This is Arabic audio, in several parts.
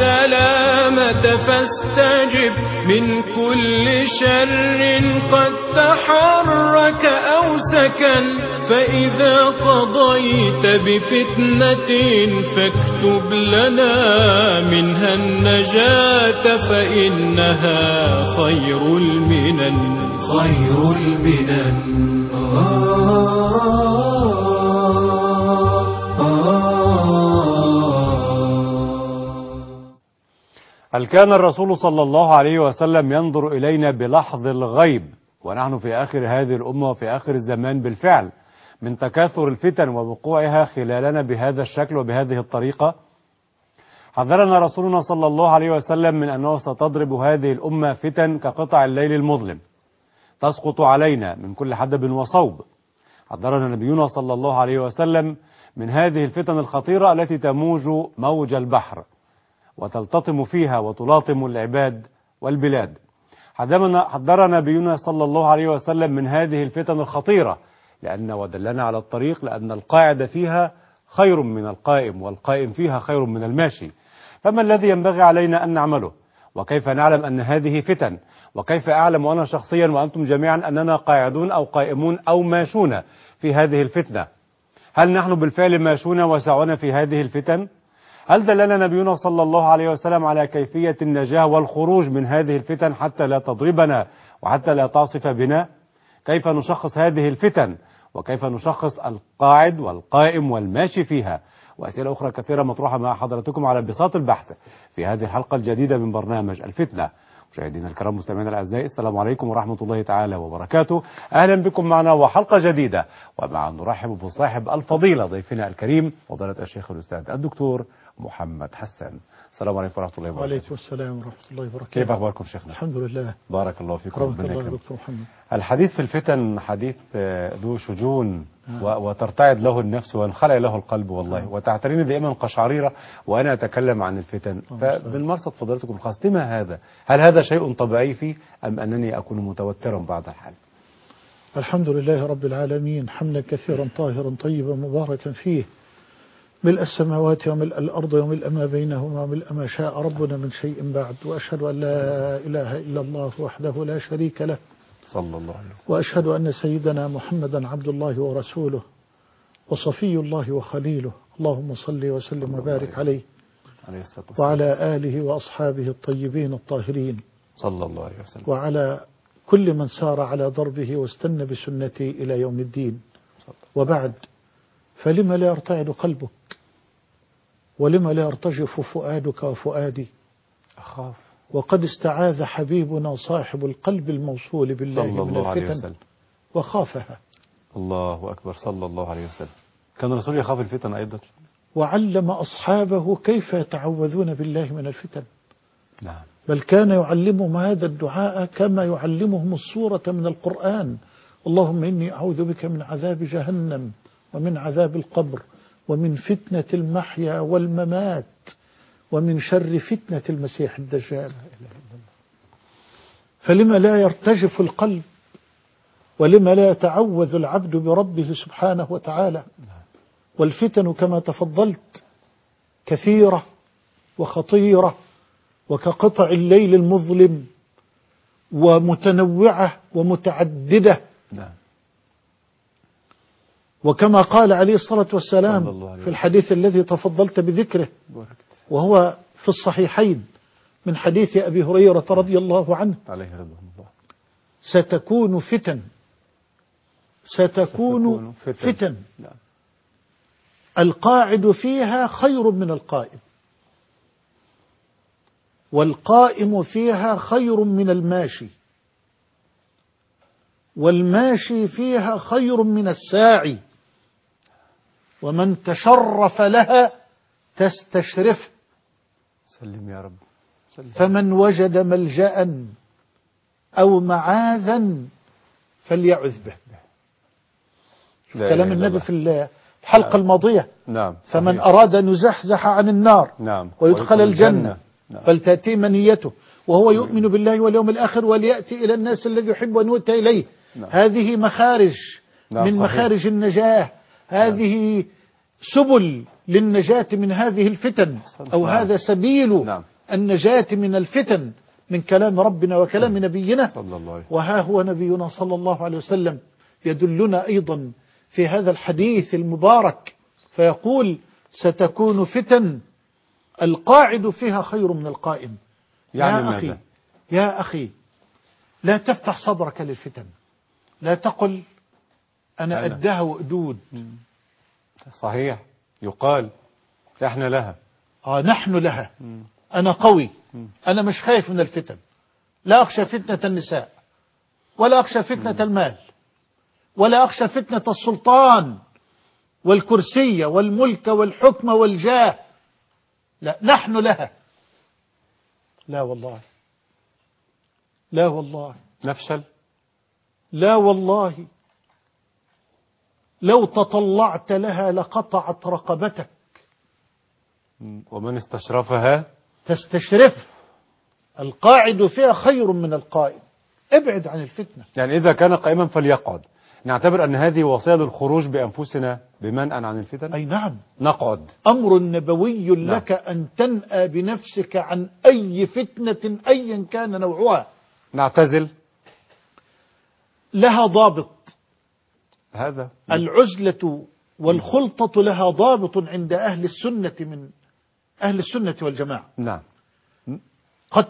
السلامة فاستجب من كل شر قد تحرك أو سكن. فإذا قضيت بفتنة فاكتب لنا منها النجاة، فإنها خير المنن. خير المنن. هل كان الرسول صلى الله عليه وسلم ينظر إلينا بلحظ الغيب ونحن في آخر هذه الأمة وفي آخر الزمان بالفعل من تكاثر الفتن ووقوعها خلالنا بهذا الشكل وبهذه الطريقة؟ حذرنا رسولنا صلى الله عليه وسلم من أنه ستضرب هذه الأمة فتن كقطع الليل المظلم تسقط علينا من كل حدب وصوب. حذرنا نبينا صلى الله عليه وسلم من هذه الفتن الخطيرة التي تموج موج البحر وتلتطم فيها وتلاطم العباد والبلاد. حذرنا نبينا صلى الله عليه وسلم من هذه الفتن الخطيرة ودلنا على الطريق، لأن القاعد فيها خير من القائم، والقائم فيها خير من الماشي. فما الذي ينبغي علينا أن نعمله؟ وكيف نعلم أن هذه فتن؟ وكيف أعلم أنا شخصيا وأنتم جميعا أننا قاعدون أو قائمون أو ماشون في هذه الفتنة؟ هل نحن بالفعل ماشون وسعون في هذه الفتن؟ هل دلنا نبينا صلى الله عليه وسلم على كيفية النجاة والخروج من هذه الفتن حتى لا تضربنا وحتى لا تعصف بنا؟ كيف نشخص هذه الفتن؟ وكيف نشخص القاعد والقائم والماشي فيها؟ وأسئلة أخرى كثيرة مطروحة مع حضراتكم على بساط البحث في هذه الحلقة الجديدة من برنامج الفتنة. مشاهدينا الكرام مستمعينا الأعزاء، السلام عليكم ورحمة الله تعالى وبركاته. أهلا بكم معنا وحلقة جديدة، ومع نرحب بصاحب الفضيلة ضيفنا الكريم فضيلة الشيخ الأستاذ الدكتور محمد حسان. السلام عليكم ورحمة الله وبركاته. وعليكم السلام ورحمة الله وبركاته. كيف أخباركم شيخنا؟ الحمد لله. بارك الله فيكم. ربنا يكرمك دكتور محمد. الحديث في الفتن حديث ذو شجون وترتعد له النفس وينخلع له القلب والله، وتعتريني دائما قشعريرة وأنا أتكلم عن الفتن. فمن مرصد فضيلتكم الخاص، لما هذا؟ هل هذا شيء طبيعي فيه أم أنني أكون متوترا بعض الحال؟ الحمد لله رب العالمين، حمدا كثيرا طاهرا طيبا مباركا فيه، ملء السماوات وملء الأرض وملء ما بينهما وملء ما شاء ربنا من شيء بعد. وأشهد أن لا إله إلا الله وحده لا شريك له، صلى الله عليه وسلم. وأشهد أن سيدنا محمدا عبد الله ورسوله وصفي الله وخليله. اللهم صل وسلم وبارك عليه وعلى آله وأصحابه الطيبين الطاهرين صلى الله عليه وسلم، وعلى كل من سار على ضربه واستنى بسنته إلى يوم الدين. وبعد، فلما لا يرتعد قلبك؟ ولما لا يرتجف فؤادك وفؤادي؟ أخاف. وقد استعاذ حبيبنا صاحب القلب الموصول بالله من الفتن وخافها. الله أكبر، صلى الله عليه وسلم. كان الرسول يخاف الفتن أيضا، وعلم أصحابه كيف يتعوذون بالله من الفتن. نعم. بل كان يعلمهم هذا الدعاء كما يعلمهم السورة من القرآن: اللهم إني أعوذ بك من عذاب جهنم ومن عذاب القبر ومن فتنة المحيا والممات ومن شر فتنة المسيح الدجال. فلما لا يرتجف القلب؟ ولما لا يتعوذ العبد بربه سبحانه وتعالى؟ والفتن كما تفضلت كثيرة وخطيرة وكقطع الليل المظلم ومتنوعة ومتعددة. وكما قال عليه الصلاة والسلام في الحديث الذي تفضلت بذكره وهو في الصحيحين من حديث أبي هريرة رضي الله عنه: ستكون فتن القاعد فيها خير من القائم، والقائم فيها خير من الماشي، والماشي فيها خير من الساعي، ومن تشرف لها تستشرف. سلم يا رب. سلم. فمن وجد ملجأ أو معاذا فليعذ به. كلام النبي في الحلقة الماضية. نعم. فمن أراد أن يزحزح عن النار ويدخل الجنة فلتأتي منيته وهو يؤمن بالله واليوم الآخر وليأتي إلى الناس الذي يحب أن يؤتى إليه. هذه مخارج من مخارج النجاة، هذه سبل للنجاة من هذه الفتن، أو هذا سبيل النجاة من الفتن من كلام ربنا وكلام نبينا. صلى الله عليه وسلم. وها هو نبينا صلى الله عليه وسلم يدلنا أيضا في هذا الحديث المبارك فيقول ستكون فتن القاعد فيها خير من القائم. يعني يا أخي لا تفتح صدرك للفتن، لا تقل أنا أدها وأدود. صحيح، يقال احنا لها. نحن لها. أنا قوي، أنا مش خايف من الفتن، لا أخشى فتنة النساء، ولا أخشى فتنة المال، ولا أخشى فتنة السلطان والكرسية والملك والحكم والجاه. لا، نحن لها. لا والله، لا والله نفشل. لا والله، لو تطلعت لها لقطعت رقبتك. ومن استشرفها تستشرف. القاعد فيها خير من القائم. ابعد عن الفتنة. يعني إذا كان قائما فليقعد. نعتبر أن هذه وصية للخروج بأنفسنا بمنأ عن الفتن. أي نعم، نقعد. أمر نبوي لك أن تنأى بنفسك عن أي فتنة أيا كان نوعها. نعتزل. لها ضابط. هذا العزلة والخلطة لها ضابط عند أهل السنة من أهل السنة والجماعة. نعم. قد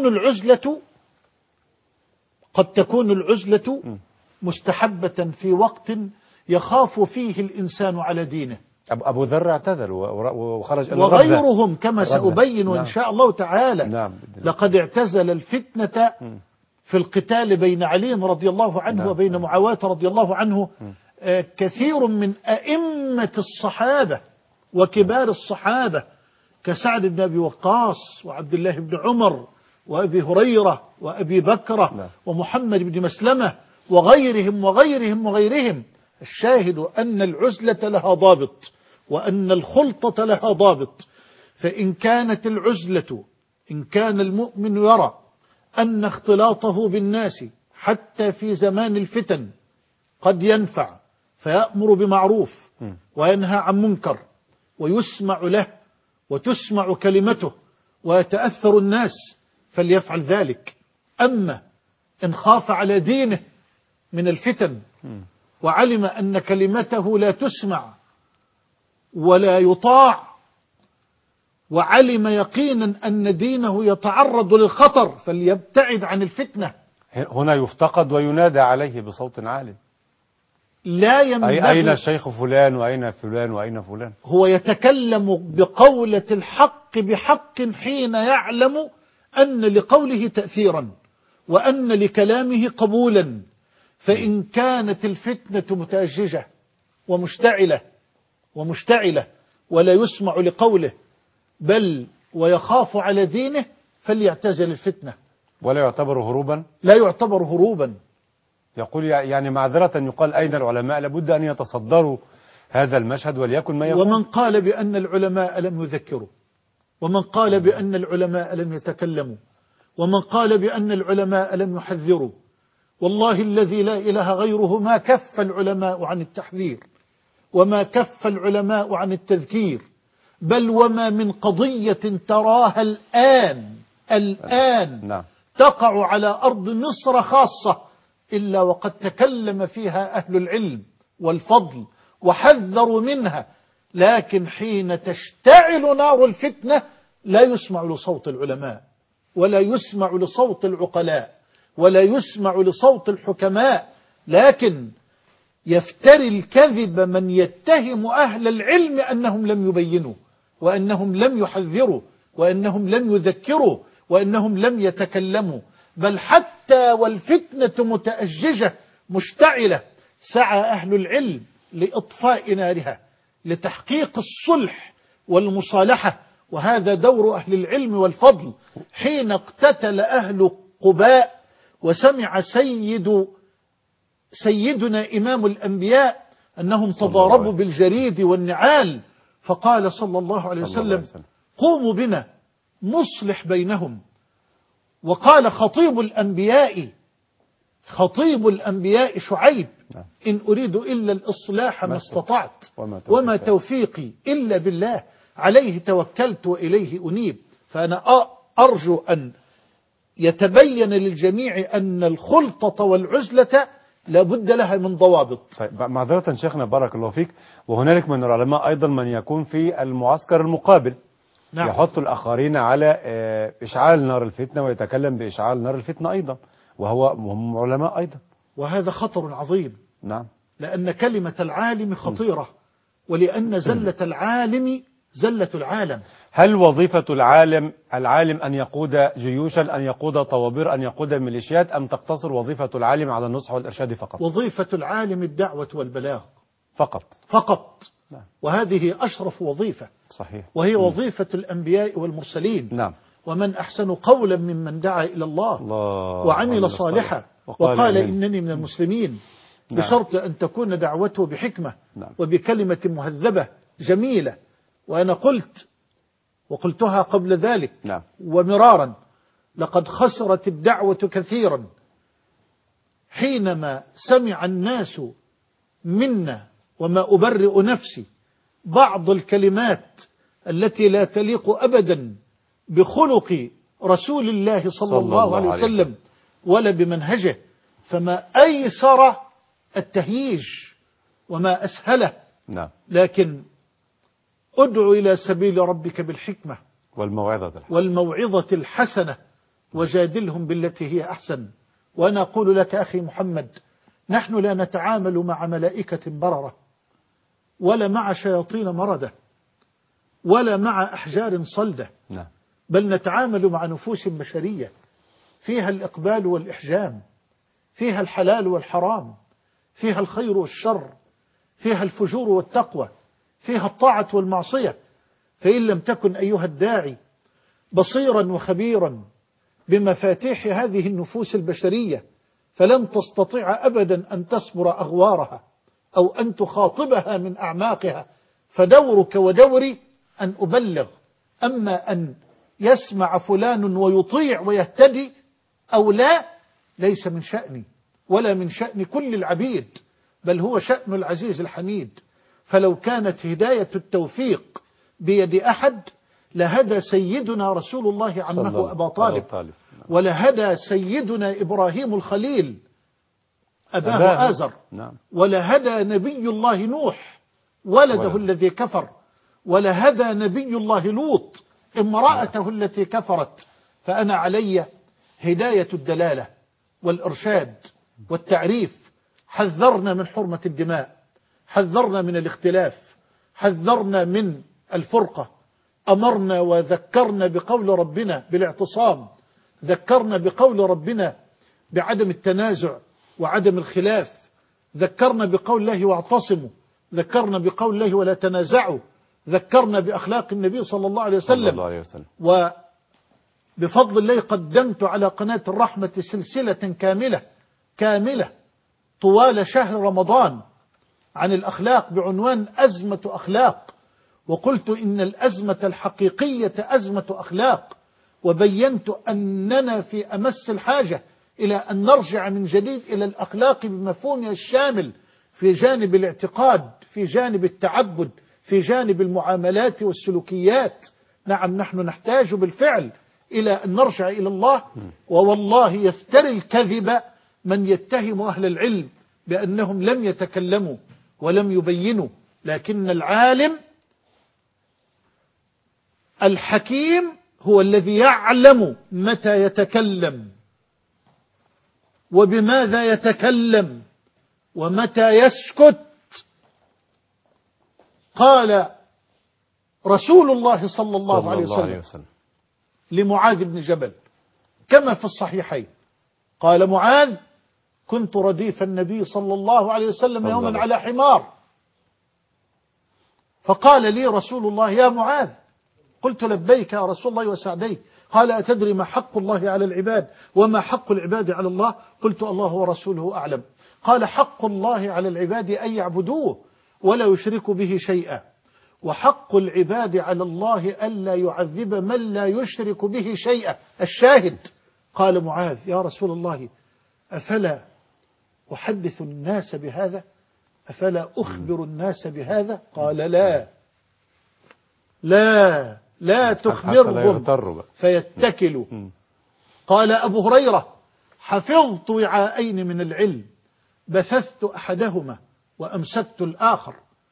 تكون العزلة مستحبة في وقت يخاف فيه الإنسان على دينه. أبو ذر اعتذر وخرج إلى وغيرهم كما سأبين نعم. إن شاء الله تعالى. نعم. لقد اعتزل الفتنة في القتال بين علي رضي الله عنه نعم. وبين معاوية رضي الله عنه كثير من أئمة الصحابة وكبار الصحابة كسعد بن أبي وقاص وعبد الله بن عمر وأبي هريرة وأبي بكرة ومحمد بن مسلمة وغيرهم. الشاهد أن العزلة لها ضابط وأن الخلطة لها ضابط. فإن كانت العزلة، إن كان المؤمن يرى أن اختلاطه بالناس حتى في زمان الفتن قد ينفع فيأمر بمعروف وينهى عن منكر ويسمع له وتسمع كلمته ويتأثر الناس فليفعل ذلك. أما إن خاف على دينه من الفتن وعلم أن كلمته لا تسمع ولا يطاع وعلم يقينا أن دينه يتعرض للخطر فليبتعد عن الفتنة. هنا يفتقد وينادى عليه بصوت عال. لا ينبغي. أين الشيخ فلان وأين فلان وأين فلان؟ هو يتكلم بقولة الحق بحق حين يعلم أن لقوله تأثيرا وأن لكلامه قبولا. فإن كانت الفتنة متأججة ومشتعلة ولا يسمع لقوله بل ويخاف على دينه فليعتزل الفتنة. ولا يعتبر هروبا؟ لا يعتبر هروبا. يقول يعني معذرة يقال أين العلماء؟ لابد أن يتصدروا هذا المشهد وليكن ما يكون. ومن قال بأن العلماء لم يذكروا، ومن قال بأن العلماء لم يتكلموا، ومن قال بأن العلماء لم يحذروا، والله الذي لا إله غيره ما كف العلماء عن التحذير وما كف العلماء عن التذكير، بل وما من قضية تراها الآن تقع على أرض مصر خاصة إلا وقد تكلم فيها أهل العلم والفضل وحذروا منها. لكن حين تشتعل نار الفتنة لا يسمع لصوت العلماء ولا يسمع لصوت العقلاء ولا يسمع لصوت الحكماء، لكن يفتري الكذب من يتهم أهل العلم أنهم لم يبينوا وأنهم لم يحذروا وأنهم لم يذكروا وأنهم لم يتكلموا. بل حتى والفتنة متأججة مشتعلة سعى أهل العلم لإطفاء نارها لتحقيق الصلح والمصالحة، وهذا دور أهل العلم والفضل. حين اقتتل أهل قباء وسمع سيدنا إمام الأنبياء أنهم تضاربوا بالجريد والنعال فقال صلى الله عليه وسلم قوموا بنا نصلح بينهم. وقال خطيب الأنبياء شعيب إن أريد إلا الإصلاح ما استطعت وما توفيقي إلا بالله عليه توكلت وإليه أنيب. فأنا أرجو أن يتبين للجميع أن الخلطة والعزلة لابد لها من ضوابط. طيب معذرة شيخنا بارك الله فيك، وهنالك من العلماء أيضا من يكون في المعسكر المقابل، نعم. يحث الآخرين على إشعال نار الفتنة ويتكلم بإشعال نار الفتنة أيضا، وهم علماء أيضا. وهذا خطر عظيم. نعم. لأن كلمة العالم خطيرة، ولأن زلة العالم زلة العالم. هل وظيفة العالم أن يقود جيوشا، أن يقود طوابير، أن يقود ميليشيات، أم تقتصر وظيفة العالم على النصح والإرشاد فقط؟ وظيفة العالم الدعوة والبلاغ فقط. نعم. وهذه أشرف وظيفة. صحيح. وهي وظيفة الأنبياء والمرسلين. نعم. ومن أحسن قولا ممن دعا إلى الله وعمل صالحا وقال إنني من المسلمين. نعم. بشرط أن تكون دعوته بحكمة. نعم. وبكلمة مهذبة جميلة. وأنا قلت وقلتها قبل ذلك. نعم. ومرارا، لقد خسرت الدعوة كثيرا حينما سمع الناس منا، وما أبرئ نفسي، بعض الكلمات التي لا تليق أبدا بخلق رسول الله صلى الله عليه وسلم ولا بمنهجه. فما أيسر التهييج وما أسهله. نعم. لكن ادعو إلى سبيل ربك بالحكمة والموعظة الحسنة وجادلهم بالتي هي أحسن. وأنا أقول لك أخي محمد، نحن لا نتعامل مع ملائكة بررة، ولا مع شياطين مردة، ولا مع أحجار صلدة. نعم. بل نتعامل مع نفوس بشرية فيها الإقبال والإحجام، فيها الحلال والحرام، فيها الخير والشر، فيها الفجور والتقوى، فيها الطاعة والمعصية. فإن لم تكن أيها الداعي بصيرا وخبيرا بمفاتيح هذه النفوس البشرية، فلن تستطيع أبدا أن تصبر أغوارها أو أن تخاطبها من أعماقها. فدورك ودوري أن أبلغ. أما أن يسمع فلان ويطيع ويهتدي أو لا، ليس من شأني ولا من شأن كل العبيد، بل هو شأن العزيز الحميد. فلو كانت هداية التوفيق بيد أحد لهدى سيدنا رسول الله عمه أبا طالب، ولهدى سيدنا إبراهيم الخليل أباه آزر، ولهدى نبي الله نوح ولده الذي كفر، ولهدى نبي الله لوط امرأته التي كفرت. فأنا علي هداية الدلالة والإرشاد والتعريف. حذرنا من حرمة الدماء، حذرنا من الاختلاف، حذرنا من الفرقة، أمرنا وذكرنا بقول ربنا بالاعتصام، ذكرنا بقول ربنا بعدم التنازع وعدم الخلاف، ذكرنا بقول الله واعتصموا، ذكرنا بقول الله ولا تنازعوا، ذكرنا بأخلاق النبي صلى الله عليه وسلم. وبفضل الله قدمت على قناة الرحمة سلسلة كاملة طوال شهر رمضان عن الأخلاق بعنوان أزمة أخلاق. وقلت إن الأزمة الحقيقية أزمة أخلاق، وبينت أننا في أمس الحاجة إلى أن نرجع من جديد إلى الأخلاق بمفهومها الشامل، في جانب الاعتقاد، في جانب التعبد، في جانب المعاملات والسلوكيات. نعم، نحن نحتاج بالفعل إلى أن نرجع إلى الله. ووالله يفتري الكذب من يتهم أهل العلم بأنهم لم يتكلموا ولم يبينوا، لكن العالم الحكيم هو الذي يعلم متى يتكلم وبماذا يتكلم ومتى يسكت. قال رسول الله صلى الله عليه وسلم لمعاذ بن جبل كما في الصحيحين، قال معاذ: كنت رديف النبي صلى الله عليه وسلم يوما على حمار، فقال لي رسول الله: يا معاذ. قلت: لبيك يا رسول الله وسعديك. قال: أتدري ما حق الله على العباد وما حق العباد على الله؟ قلت: الله ورسوله أعلم. قال: حق الله على العباد أن يعبدوه ولا يشركوا به شيئا، وحق العباد على الله ألا يعذب من لا يشرك به شيئا. الشاهد: قال معاذ: يا رسول الله، أفلا أحدث الناس بهذا؟ أفلا أخبر الناس بهذا؟ قال: لا لا حتى لا تخبرهم يغتروا بقى. فيتكلوا. قال أبو هريرة حفظت وعاءين من العلم بثثت أحدهما وأمسكت الآخر.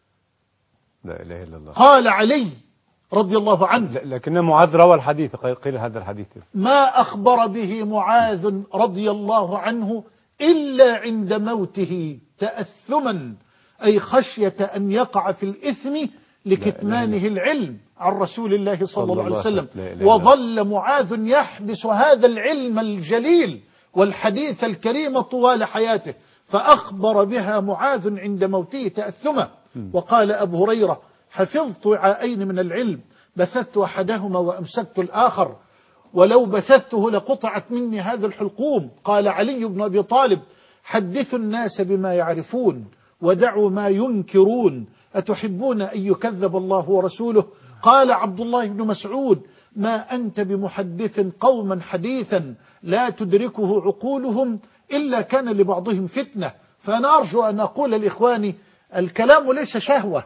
لا إله إلا الله. قال علي رضي الله عنه لكن معاذ روى الحديث، قيل هذا الحديث ما أخبر به معاذ رضي الله عنه إلا عند موته تأثما، أي خشية أن يقع في الإثم لكتمانه العلم عن رسول الله صلى الله عليه وسلم. وظل معاذ يحبس هذا العلم الجليل والحديث الكريم طوال حياته، فأخبر بها معاذ عند موته تأثما. وقال أبو هريرة حفظت وعاءين من العلم بثثت أحدهما وأمسكت الآخر ولو بثثته لقطعت مني هذا الحلقوم. قال علي بن أبي طالب حدثوا الناس بما يعرفون ودعوا ما ينكرون أتحبون أن يكذب الله ورسوله؟ قال عبد الله بن مسعود ما أنت بمحدث قوما حديثا لا تدركه عقولهم إلا كان لبعضهم فتنة. فأنا أرجو أن أقول لإخواني الكلام ليس شهوة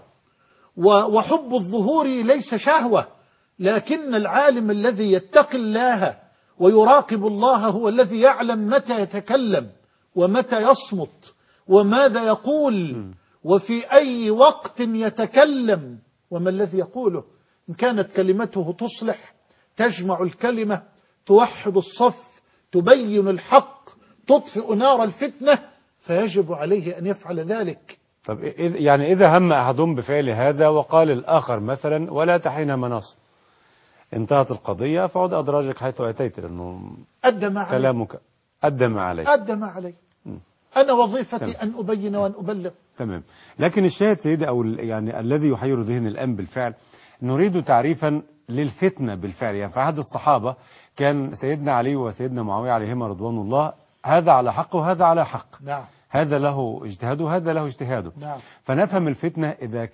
وحب الظهور ليس شهوة، لكن العالم الذي يتقي الله ويراقب الله هو الذي يعلم متى يتكلم ومتى يصمت وماذا يقول وفي أي وقت يتكلم وما الذي يقوله. إن كانت كلمته تصلح تجمع الكلمة توحد الصف تبين الحق تطفئ نار الفتنة فيجب عليه أن يفعل ذلك. طب يعني إذا هم أحدهم بفعل هذا وقال الآخر مثلا ولا تحين مناص، انتهت القضية فعد أدراجك حيث أتيت، لأنه أدى ما علي. كلامك أدى ما علي. أدى ما علي. أنا وظيفتي أن أبين وأن أبلغ. تمام. لكن الشاهد سيدي أو يعني الذي يحير ذهن الآن بالفعل نريد تعريفا للفتنة بالفعل. يعني في عهد الصحابة كان سيدنا علي وسيدنا معاوية عليهما رضوان الله هذا على حق وهذا على حق. نعم. هذا له اجتهاده وهذا له اجتهاده. نعم. فنفهم الفتنة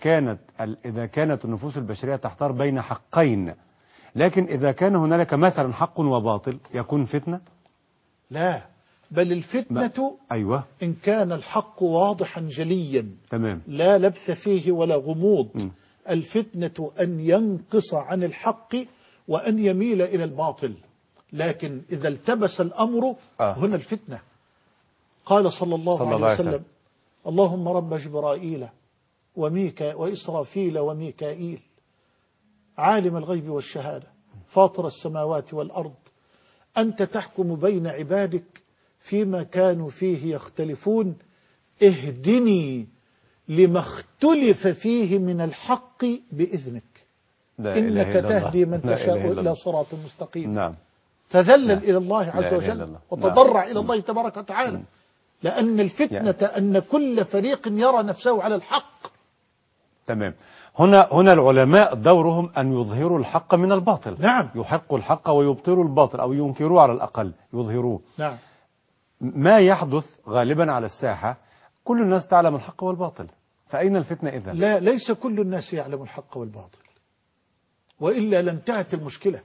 إذا كانت النفوس البشرية تحتار بين حقين، لكن إذا كان هنالك مثلا حق وباطل يكون فتنة؟ لا، بل الفتنة أيوة إن كان الحق واضحا جليا تمام لا لبث فيه ولا غموض. الفتنة أن ينقص عن الحق وأن يميل إلى الباطل، لكن إذا التبس الأمر هنا الفتنة. قال صلى الله عليه وسلم اللهم رب جبرائيل وإسرافيل وميكائيل عالم الغيب والشهادة فاطر السماوات والأرض أنت تحكم بين عبادك فيما كانوا فيه يختلفون اهدني لما اختلف فيه من الحق بإذنك إنك تهدي من تشاء إلى صراط مستقيم. نعم. تذلل إلى الله عز وجل وتضرع إلى الله تبارك وتعالى، لأن الفتنة أن كل فريق يرى نفسه على الحق. تمام. هنا العلماء دورهم أن يظهروا الحق من الباطل. نعم. يحقوا الحق ويبطلوا الباطل أو ينكروه على الأقل يظهروه. نعم. ما يحدث غالبا على الساحة كل الناس تعلم الحق والباطل، فأين الفتنة إذن؟ لا، ليس كل الناس يعلم الحق والباطل، وإلا لانتهت المشكلة.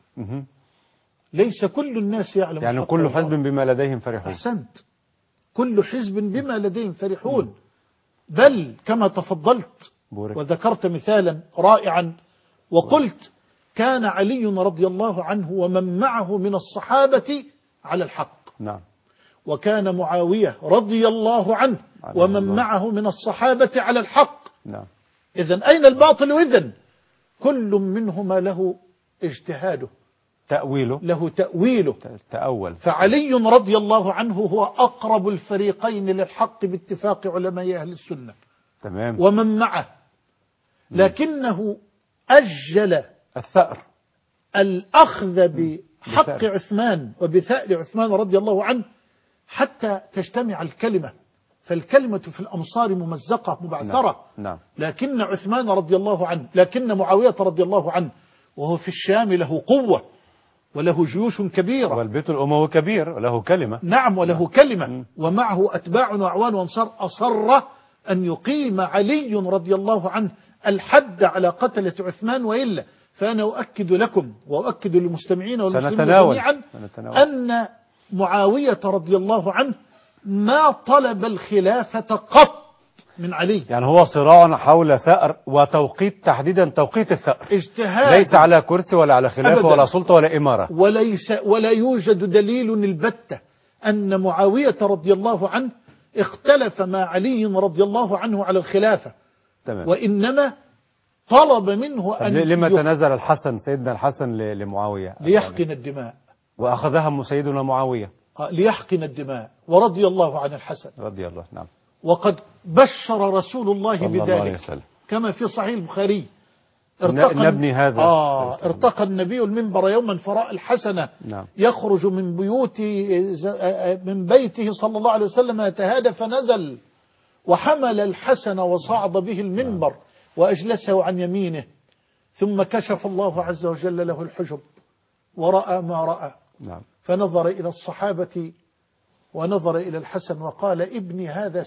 ليس كل الناس يعلم يعني الحق كل والباطل. حزب بما لديهم فرحون. أحسنت، كل حزب بما لديهم فرحون. بل كما تفضلت وذكرت مثالا رائعا وقلت كان علي رضي الله عنه ومن معه من الصحابة على الحق. نعم. وكان معاوية رضي الله عنه ومن معه من الصحابة على الحق. نعم. إذن أين الباطل؟ إذن كل منهما له اجتهاده له تأويله تأول. فعلي رضي الله عنه هو أقرب الفريقين للحق باتفاق علماء أهل السنة. تمام. ومن معه، لكنه أجل الثأر الأخذ بحق عثمان وبثأر عثمان رضي الله عنه حتى تجتمع الكلمة، فالكلمة في الأمصار ممزقة مبعثرة. نعم. لكن عثمان رضي الله عنه لكن معاوية رضي الله عنه وهو في الشام له قوة وله جيوش كبيرة والبيت الأموي كبير وله كلمة. نعم وله كلمة ومعه أتباع وأعوان وأنصار. أصر أن يقيم علي رضي الله عنه الحد على قتلة عثمان، وإلا فأنا أؤكد لكم وأؤكد للمستمعين والمسلمين جميعا أن معاوية رضي الله عنه ما طلب الخلافة قط من علي. يعني هو صراع حول ثأر، وتوقيت تحديدا توقيت الثأر، اجتهاد، ليس على كرسي ولا على خلافة أبداً. ولا سلطة ولا إمارة. ولا يوجد دليل البتة أن معاوية رضي الله عنه اختلف مع علي رضي الله عنه على الخلافة. تمام. وإنما طلب منه أن لما تنازل الحسن، سيدنا الحسن لمعاوية؟ ليحقن الدماء، وأخذها سيدنا معاوية ليحقن الدماء، ورضي الله عن الحسن رضي الله. نعم. وقد بشر رسول الله صلى الله عليه بذلك وسلم. كما في صحيح البخاري. نبني هذا. ارتقى النبي المنبر يوما فرأى الحسن نعم. يخرج من بيته صلى الله عليه وسلم يتهادى، فنزل وحمل الحسن وصعد به المنبر وأجلسه عن يمينه، ثم كشف الله عز وجل له الحجب ورأى ما رأى. نعم. فنظر إلى الصحابة ونظر إلى الحسن وقال: ابني هذا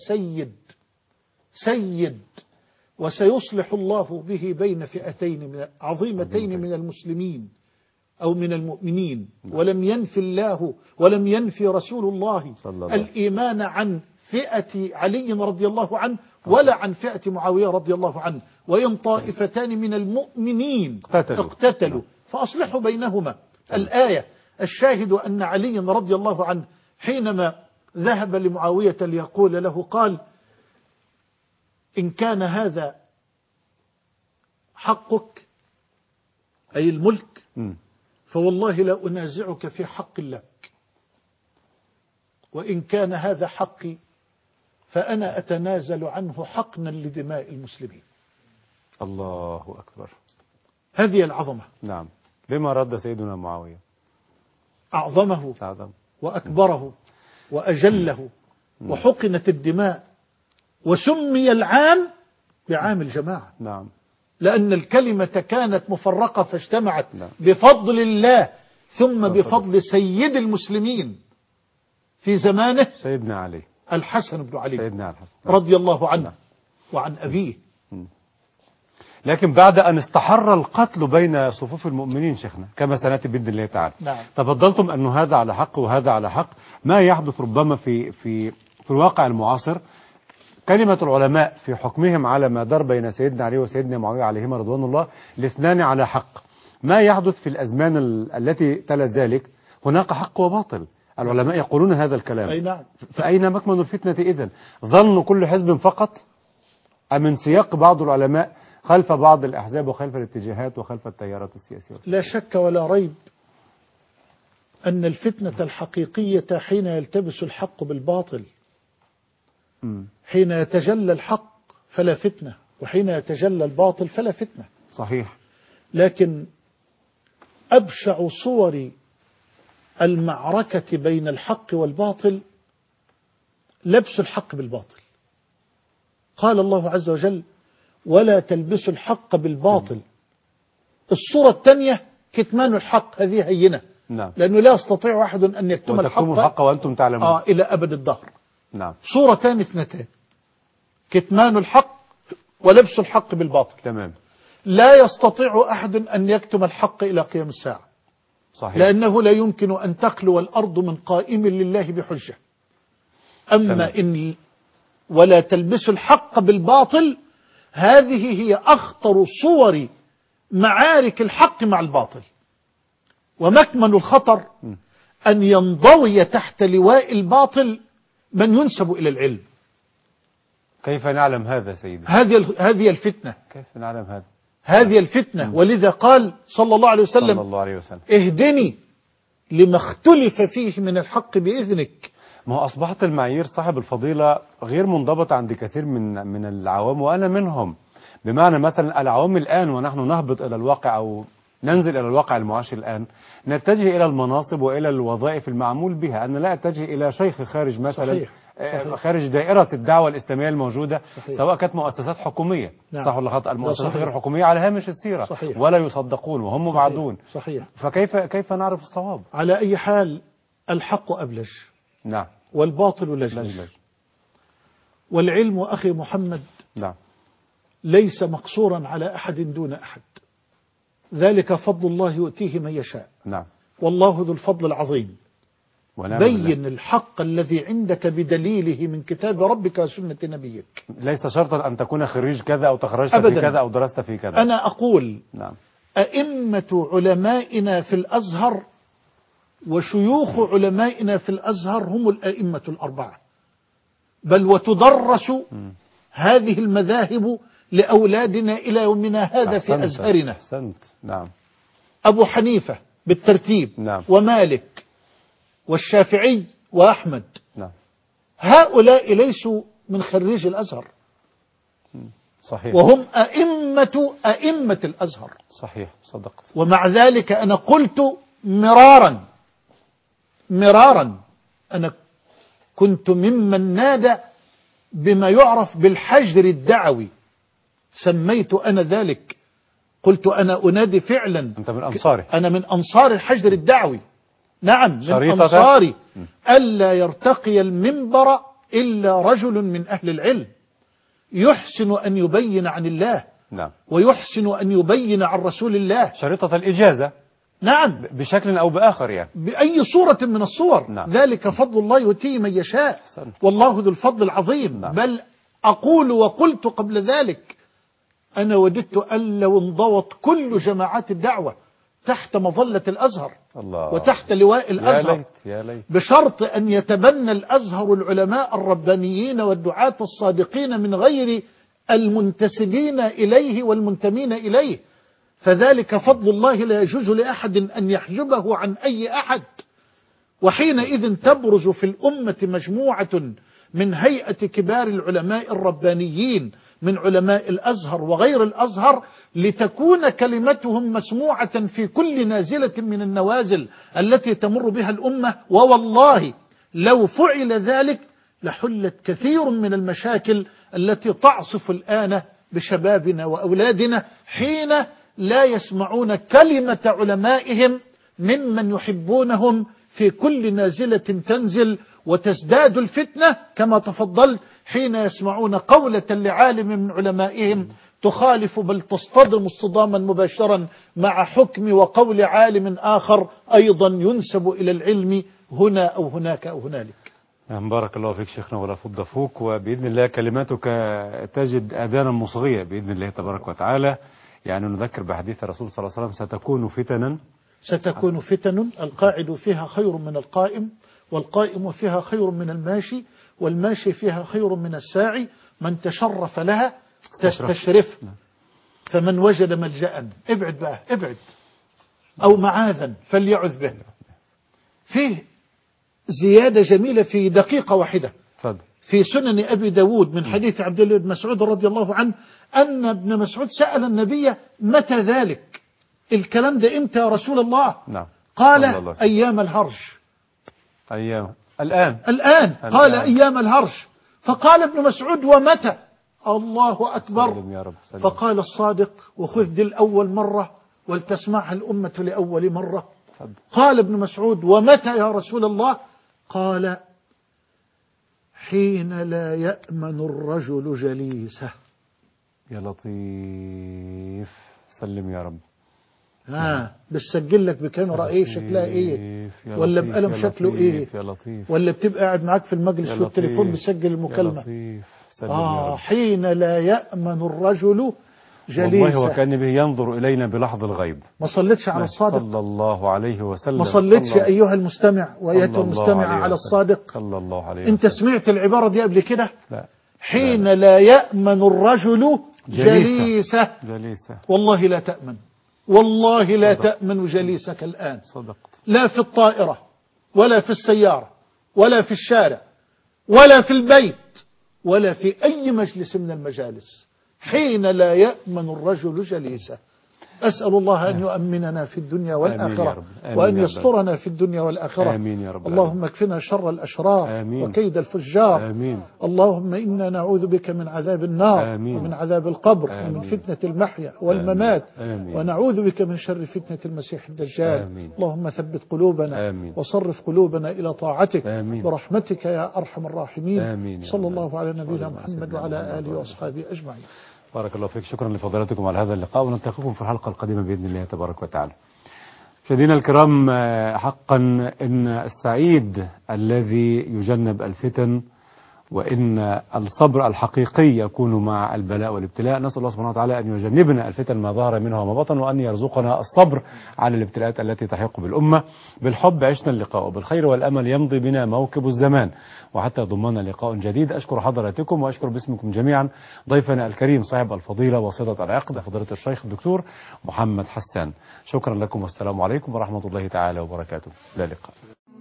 سيد وسيصلح الله به بين فئتين عظيمتين من المسلمين أو من المؤمنين. ولم ينفي رسول الله الإيمان عن فئة علي رضي الله عنه ولا عن فئة معاوية رضي الله عنه، وإن طائفتان من المؤمنين اقتتلوا فأصلحوا بينهما. الآية الشاهد أن علي رضي الله عنه حينما ذهب لمعاوية ليقول له قال: إن كان هذا حقك أي الملك فوالله لا أنازعك في حق لك، وإن كان هذا حقي فأنا أتنازل عنه حقنا لدماء المسلمين. الله أكبر. هذه العظمة. نعم. بما رد سيدنا معاوية؟ أعظمه وأكبره وأجله، وحقنت الدماء، وسمي العام بعام الجماعة. نعم. لأن الكلمة كانت مفرقة فاجتمعت بفضل الله ثم بفضل سيد المسلمين في زمانه سيدنا علي، الحسن بن علي سيدنا الحسن رضي الله عنه وعن أبيه. لكن بعد أن استحر القتل بين صفوف المؤمنين شيخنا كما سنأتي بإذن الله تعالى، تفضلتم أن هذا على حق وهذا على حق. ما يحدث ربما في الواقع المعاصر، كلمة العلماء في حكمهم على ما دار بين سيدنا علي وسيدنا معاوية عليهما رضوان الله، الاثنان على حق. ما يحدث في الأزمان التي تلا ذلك، هناك حق وباطل. العلماء يقولون هذا الكلام. أي نعم. فأين مكمن الفتنة إذن؟ ظن كل حزب فقط، أم انسياق بعض العلماء خلف بعض الأحزاب وخلف الاتجاهات وخلف التيارات السياسية؟ لا شك ولا ريب أن الفتنة الحقيقية حين يلتبس الحق بالباطل. حين يتجلى الحق فلا فتنة، وحين يتجلى الباطل فلا فتنة. صحيح. لكن أبشع صور المعركة بين الحق والباطل لبس الحق بالباطل. قال الله عز وجل: ولا تلبسوا الحق بالباطل. الصورة الثانية كتمان الحق، هذه هينة. نعم. لأنه لا يستطيع أحد أن يكتم الحق وأنتم تعلمون. إلى أبد الدهر. نعم. صورتان اثنتان: كتمان الحق ولبس الحق بالباطل. تمام. لا يستطيع أحد أن يكتم الحق إلى قيام الساعة. صحيح. لأنه لا يمكن أن تخلو الأرض من قائم لله بحجة. أما إن ولا تلبس الحق بالباطل، هذه هي أخطر صور معارك الحق مع الباطل. ومكمن الخطر أن ينضوي تحت لواء الباطل من ينسب إلى العلم. كيف نعلم هذا سيدي؟ هذه الفتنة. كيف نعلم هذا؟ هذه الفتنة. ولذا قال صلى الله عليه وسلم: اهدني لما اختلف فيه من الحق بإذنك. ما هو أصبحت المعايير صاحب الفضيلة غير منضبطة عند كثير من العوام، وأنا منهم. بمعنى مثلا العوام الآن ونحن نهبط إلى الواقع أو ننزل إلى الواقع المعاش الآن، نتجه إلى المناصب وإلى الوظائف المعمول بها. أنا لا أتجه إلى شيخ خارج مثلا. صحيح. خارج دائرة الدعوة الإسلامية الموجودة. صحيح. سواء كانت مؤسسات حكومية. نعم. صح ولا خطأ؟ المؤسسات غير الحكومية على هامش السيرة. صحيح. ولا يصدقون وهم مبعدون. صحيح. فكيف نعرف الصواب؟ على أي حال الحق أبلج. نعم. والباطل لجلج. والعلم أخي محمد نعم ليس مقصورا على أحد دون أحد، ذلك فضل الله يؤتيه من يشاء. نعم. والله ذو الفضل العظيم. ونعم بين بالله. الحق الذي عندك بدليله من كتاب ربك وسنة نبيك. ليس شرطا أن تكون خريج كذا أو تخرجت في أبداً. كذا أو درست في كذا. أنا أقول نعم. أئمة علمائنا في الأزهر وشيوخ علمائنا في الأزهر هم الأئمة الأربعة، بل وتدرس هذه المذاهب لأولادنا إلى يومنا هذا في أزهرنا. أحسنت. نعم. أبو حنيفة بالترتيب، نعم. ومالك والشافعي وأحمد، نعم. هؤلاء ليسوا من خريج الأزهر، صحيح. وهم أئمة الأزهر. صحيح، صدقت. ومع ذلك أنا قلت مرارا أنا كنت ممن نادى بما يعرف بالحجر الدعوي، سميت أنا ذلك، قلت أنا أنادي فعلا. أنت من أنصاره. أنا من أنصار الحجر الدعوي، نعم، من شريطة. أنصاري ألا يرتقي المنبر إلا رجل من أهل العلم يحسن أن يبين عن الله، نعم، ويحسن أن يبين عن رسول الله. شريطة الإجازة. نعم، بشكل أو بآخر يعني. بأي صورة من الصور. نعم. ذلك فضل الله يؤتيه من يشاء، والله ذو الفضل العظيم. نعم. بل أقول وقلت قبل ذلك أنا وددت أن لو انضوت كل جماعات الدعوة تحت مظلة الأزهر الله. وتحت لواء الأزهر، يا ليت يا ليت. بشرط أن يتبنى الأزهر العلماء الربانيين والدعاة الصادقين من غير المنتسبين إليه والمنتمين إليه، فذلك فضل الله لا يجوز لأحد أن يحجبه عن أي أحد. وحينئذ تبرز في الأمة مجموعة من هيئة كبار العلماء الربانيين من علماء الأزهر وغير الأزهر، لتكون كلمتهم مسموعة في كل نازلة من النوازل التي تمر بها الأمة. ووالله لو فعل ذلك لحلت كثير من المشاكل التي تعصف الآن بشبابنا وأولادنا، حين لا يسمعون كلمة علمائهم ممن يحبونهم في كل نازلة تنزل، وتزداد الفتنة كما تفضلت حين يسمعون قولة لعالم من علمائهم تخالف بل تصطدم اصطداما مباشرا مع حكم وقول عالم آخر أيضا ينسب إلى العلم هنا أو هناك أو هنالك. بارك الله فيك شيخنا ولا فض فوك، وبإذن الله كلماتك تجد آذانا مصغية بإذن الله تبارك وتعالى. يعني نذكر بحديث الرسول صلى الله عليه وسلم: ستكون فتن القاعد فيها خير من القائم، والقائم فيها خير من الماشي، والماشي فيها خير من الساعي، من تشرف لها تستشرف، فمن وجد ملجأ ابعد بقى ابعد، أو معاذا فليعذ به. فيه زيادة جميلة في دقيقة واحدة في سنن أبي داود من حديث عبد الله بن مسعود رضي الله عنه أن ابن مسعود سأل النبي: متى ذلك؟ الكلام ده إمتى يا رسول الله؟ نعم. قال: أيام الهرج. الآن. قال: أيام الهرج. فقال ابن مسعود: ومتى؟ الله أكبر. فقال الصادق: وخذ دي الأول مرة ولتسمعها الأمة لأول مرة. قال ابن مسعود: ومتى يا رسول الله؟ قال: حين لا يأمن الرجل جليسه. يا لطيف، سلم يا رب. بتسجل لك بكاميرا ايه شكلها ايه، ولا بقلم شكله ايه، ولا بتبقى قاعد معاك في المجلس والتليفون بيسجل المكالمة. حين لا يأمن الرجل جليسه. والله وكان به ينظر إلينا بلحظ الغيب. ما صليتش على الصادق صلى الله عليه وسلم. ما صليتش أيها المستمع وأيتها المستمعة على الصادق صلى الله عليه وسلم. أنت سمعت العبارة دي قبل كده؟ لا. حين لا يأمن الرجل جليسه. والله لا تأمن، والله لا تأمن جليسك الآن. صدقت. لا في الطائرة ولا في السيارة ولا في الشارع ولا في البيت ولا في أي مجلس من المجالس. حين لا يأمن الرجل جليسه. أسأل الله أن يؤمننا في الدنيا والآخرة، وأن يسترنا في الدنيا والآخرة. اللهم اكفنا شر الأشرار وكيد الفجار. اللهم إنا نعوذ بك من عذاب النار ومن عذاب القبر ومن فتنة المحيا والممات، ونعوذ بك من شر فتنة المسيح الدجال. اللهم ثبت قلوبنا وصرف قلوبنا إلى طاعتك برحمتك يا أرحم الراحمين. صلى الله على نبينا محمد وعلى آله وأصحابه أجمعين. بارك الله فيك. شكرا لفضيلتكم على هذا اللقاء، ونلتقيكم في الحلقة القادمة بإذن الله تبارك وتعالى. مشاهدينا الكرام، حقا إن السعيد الذي يجنب الفتن، وإن الصبر الحقيقي يكون مع البلاء والابتلاء. نسأل الله سبحانه وتعالى أن يجنبنا الفتن ما ظهر منها وما بطن، وأن يرزقنا الصبر على الابتلاءات التي تحيق بالأمة. بالحب عشنا اللقاء، وبالخير والأمل يمضي بنا موكب الزمان، وحتى ضمنا لقاء جديد. أشكر حضراتكم وأشكر باسمكم جميعا ضيفنا الكريم صاحب الفضيلة وصلة العقد فضيلة الشيخ الدكتور محمد حسان. شكرا لكم والسلام عليكم ورحمة الله تعالى وبركاته. لا لقاء.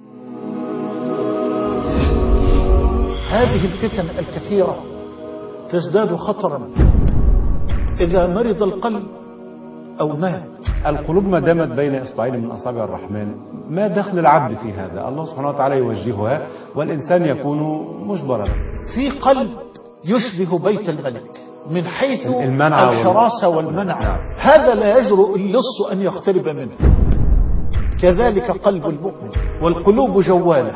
هذه الفتن الكثيرة تزداد خطرا إذا مرض القلب أو مات. القلوب ما دامت بين إصبعين من أصابع الرحمن، ما دخل العبد في هذا؟ الله سبحانه وتعالى يوجهها، والإنسان يكون مجبرا. في قلب يشبه بيت الملك من حيث المنع الحراسة والمنع، هذا لا يجرؤ اللص أن يقترب منه. كذلك قلب المؤمن، والقلوب جوالة،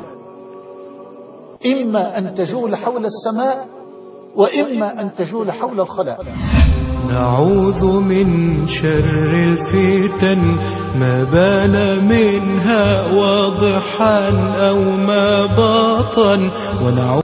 إما أن تجول حول السماء وإما أن تجول حول الخلاء. نعوذ من شر الفتن ما بان منها واضحا أو ما بطن، ونعوذ